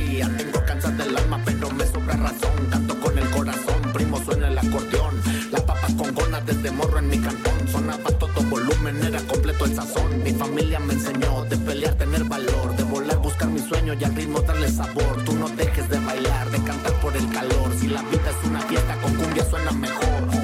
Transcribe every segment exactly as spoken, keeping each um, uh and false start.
día. Tengo cansas del alma, pero me sobra razón. Canto con el corazón, primo, suena el acordeón. Las papas con gonas desde morro en mi cantón. Sonaba todo volumen, era completo el sazón. Mi familia me enseñó de pelear, tener valor, de volar, buscar mi sueño y al ritmo darle sabor. Tú no dejes de bailar, de cantar por el calor. Si la vida es una fiesta, con cumbia suena mejor.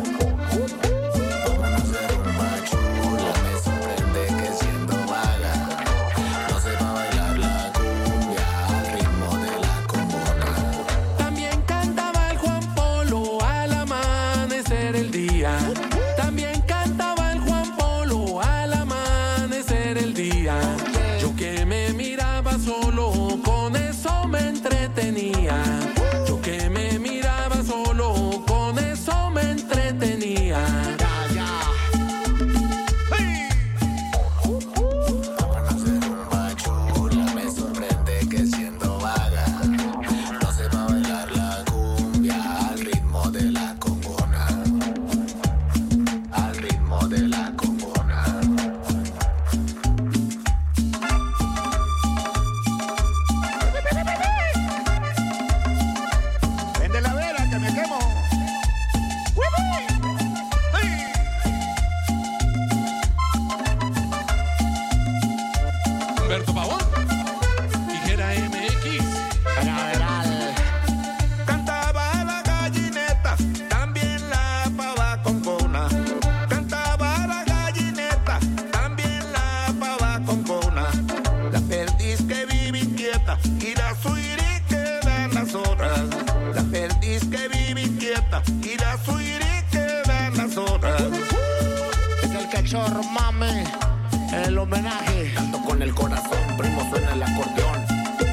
Yo que me miraba solo, con eso me entretenía. Ya, ya. Hey. Vamos a hacer rumba chula. Me sorprende que siendo vaga no sepa bailar la cumbia al ritmo de la congona. Al ritmo de la congona. Cachorro, mami, el homenaje. Canto con el corazón, primo, suena el acordeón.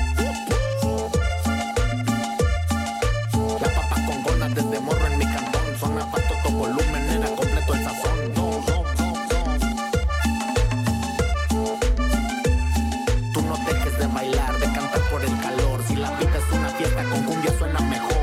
La papa con gonas desde morro en mi cantón. Sonaba todo volumen, era completo el sazón. No, no, no, no. Tú no dejes de bailar, de cantar por el calor. Si la vida es una fiesta, con cumbia suena mejor.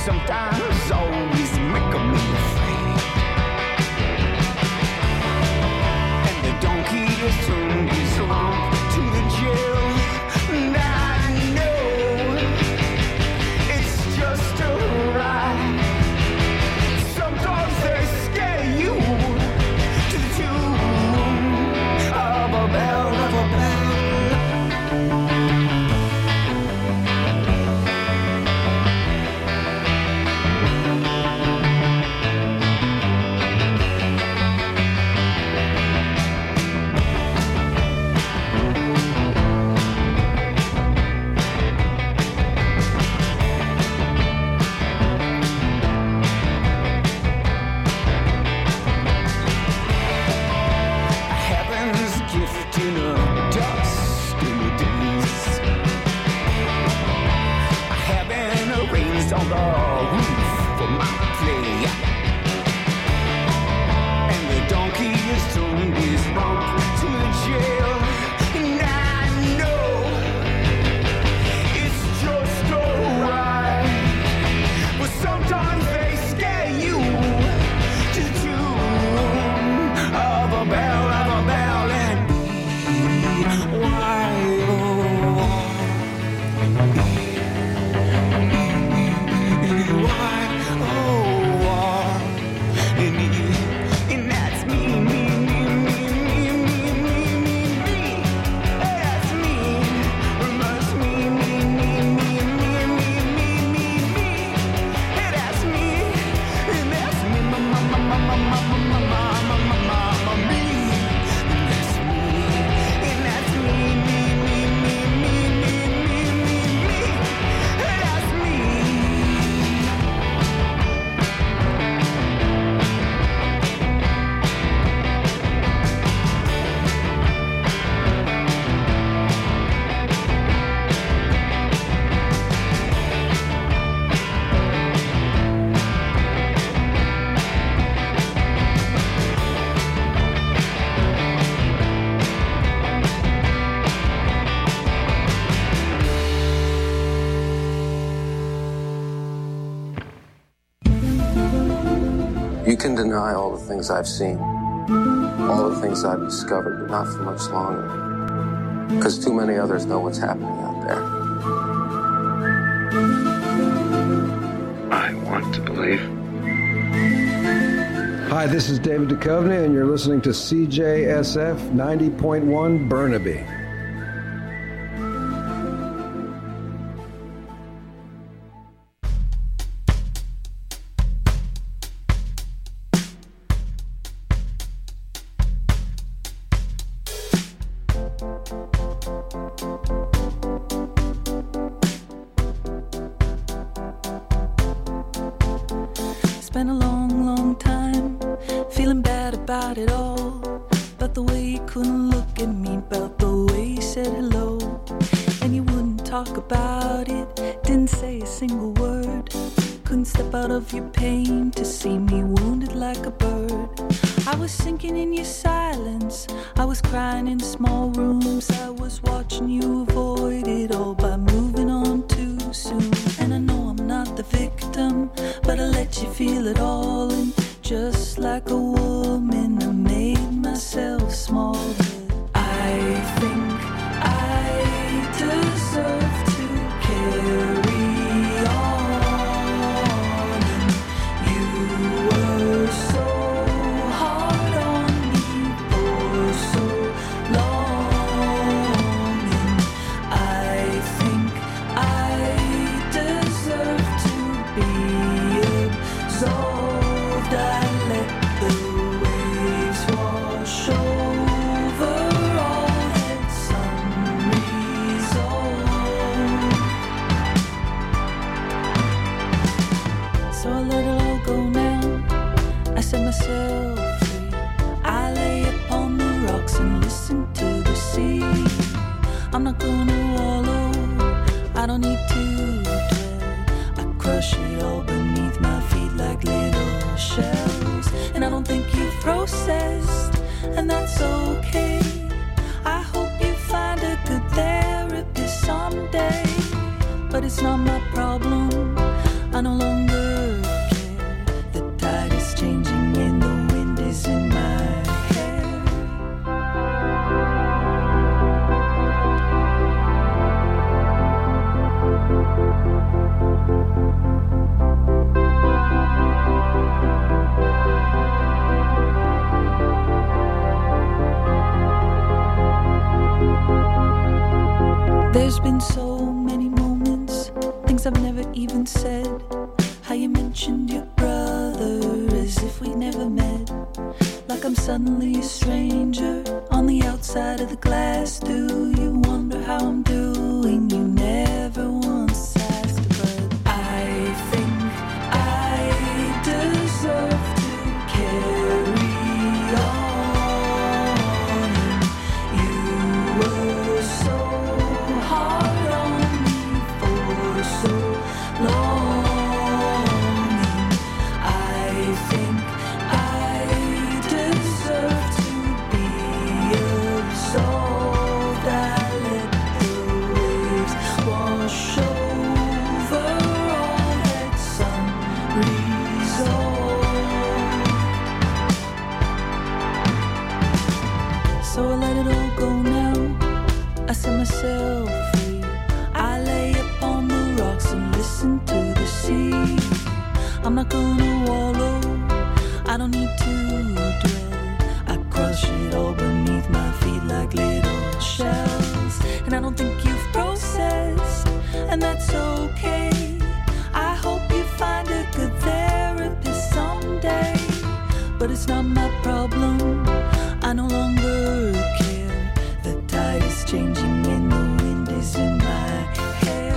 sometimes always making me afraid. And the donkey is turned his lump to the jail. And I know it's just a ride. Sometimes they scare you to the tune of a bell, of a bell. On the roof for my play, and the donkey has turned his rump to the jail. And I know it's just alright, but sometimes they scare you to the tune of a bell, of a bell, and be wild. You can deny all the things I've seen, all the things I've discovered, but not for much longer. Because too many others know what's happening out there. I want to believe. Hi, this is David Duchovny, and you're listening to C J S F ninety point one Burnaby. Your pain to see me wounded like a bird. I was sinking in your silence. I was crying in small rooms. I was watching you avoid it all by moving on too soon. And I know I'm not the victim, but I let you feel it all. And just like a woman, I made myself small. But I think I deserve to carry myself free. I lay upon the rocks and listen to the sea. I'm not gonna wallow, I don't need to dwell. I crush it all beneath my feet like little shells. And I don't think you've processed, and that's okay. I hope you find a good therapist someday. But it's not my problem, I no longer said, how you mentioned your brother as if we never met. Like I'm suddenly a stranger on the outside of the glass. Do you wonder how I'm doing? You never once asked, but I think I deserve to carry on. You were so hard on me for so long. I think I deserve to be absolved. I let the waves wash over all that sun resolved. So I let it all go now. I set myself free. I lay up on the rocks and listen to the sea. I'm not gonna wallow, I don't need to dwell. I crush it all beneath my feet like little shells. And I don't think you've processed, and that's okay. I hope you find a good therapist someday. But it's not my problem, I no longer care. The tide is changing and the wind is in my hair.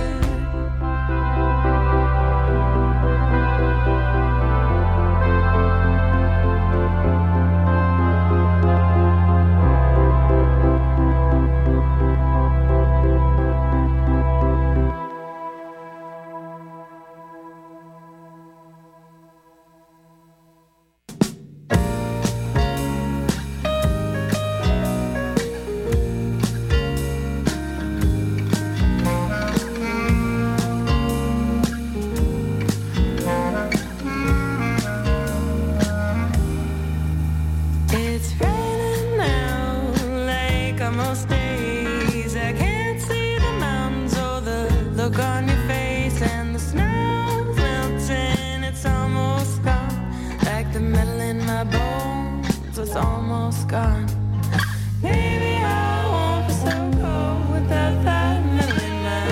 It's raining now, like on most days. I can't see the mountains or the look on your face, and the snow's melting, it's almost gone. Like the metal in my bones, it's almost gone. Maybe I won't be so cold without that metal in my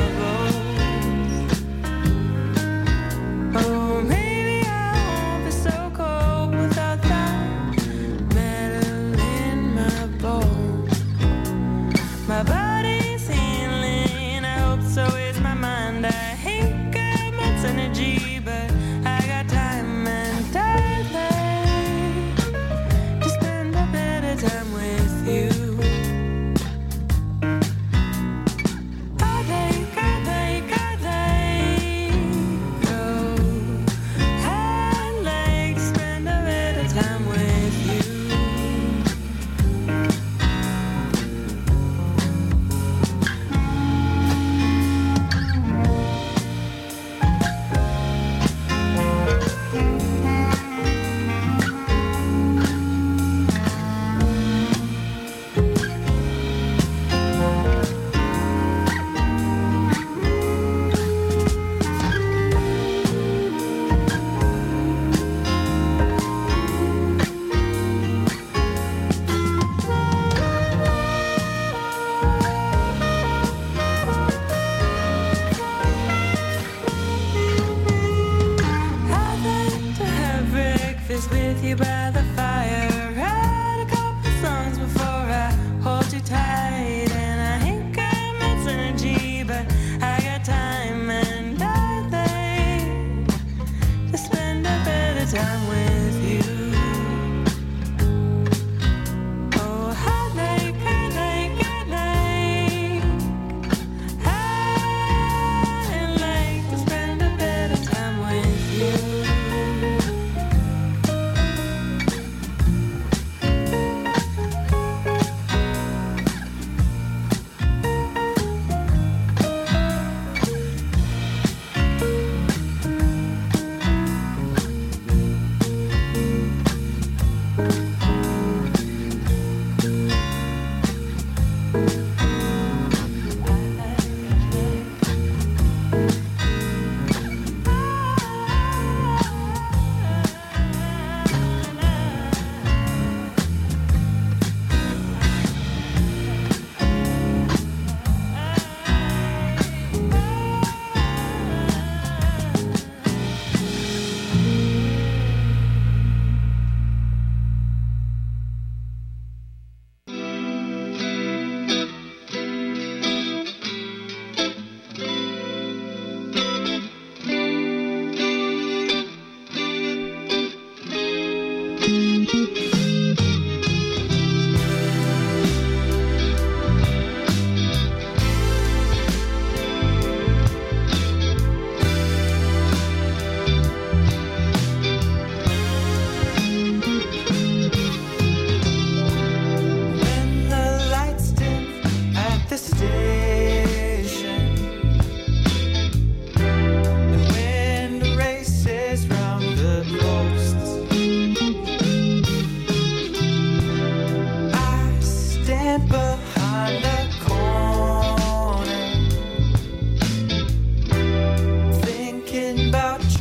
bones. Oh, maybe I won't be so cold without that metal in my bones. My body's healing, I hope so is my mind. I ain't got much energy, but I got time and talent to spend a bit of time with you. I think, I think, I think, oh, I'd like to spend a bit of time with you. I'd like to have breakfast with you by the fire. Write a couple songs before I hold you tight. And I ain't got much energy, but I got time and I think to spend a bit of time with you. Oh, I think, I think, I think, I'd like to spend a bit of time with you.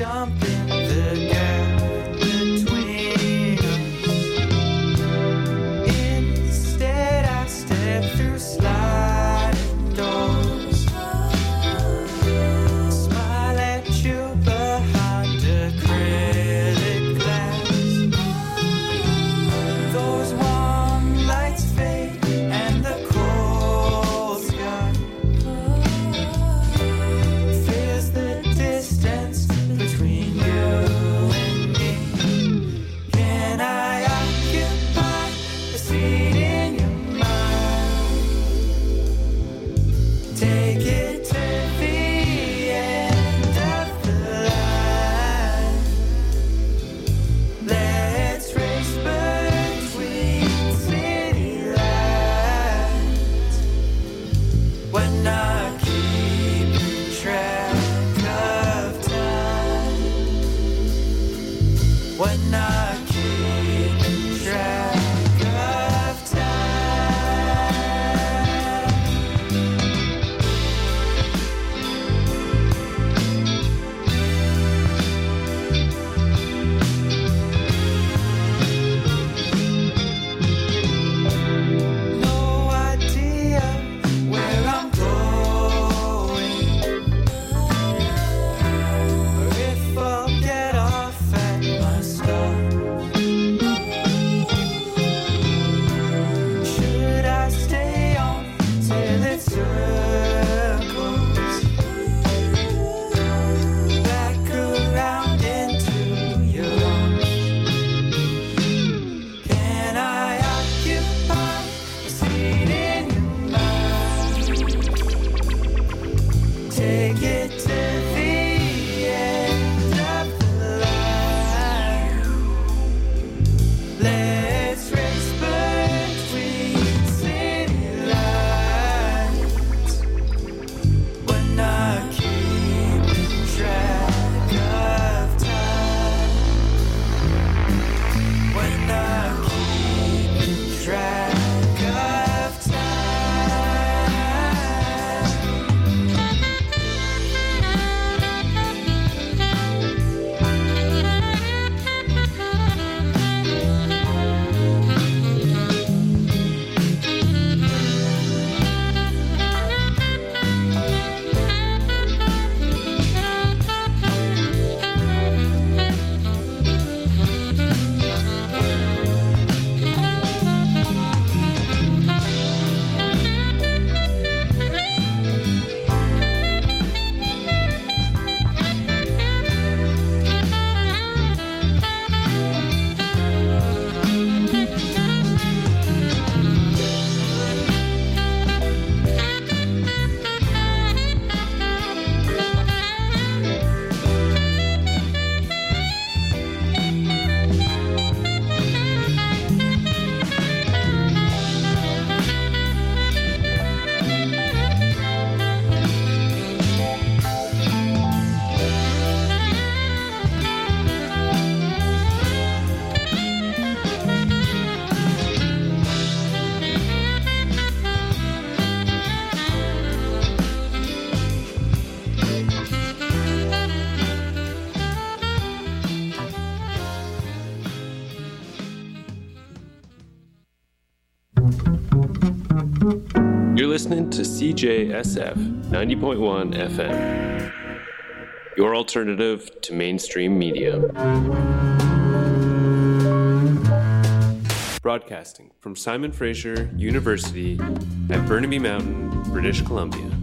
jump in the gap between us. Instead, I step through sliding doors, smile at you behind acrylic glass. Those warm lights fade and the cold sky fills the distance between you and me. Can I occupy a seat in your mind? Take it to the end of the line. Let's race between city lights. We're not keeping track of time. We're not keeping track of time. No idea where I'm going, or if I'll get off at my stop. Should I stay on till it circles back around into your arms? Can I occupy a seat in your mind? Take it to the end of the line. Let's race between city lights. We're not keeping track of time. We're not keeping track of time. You're listening to C J S F ninety point one F M, your alternative to mainstream media. Broadcasting from Simon Fraser University at Burnaby Mountain, British Columbia.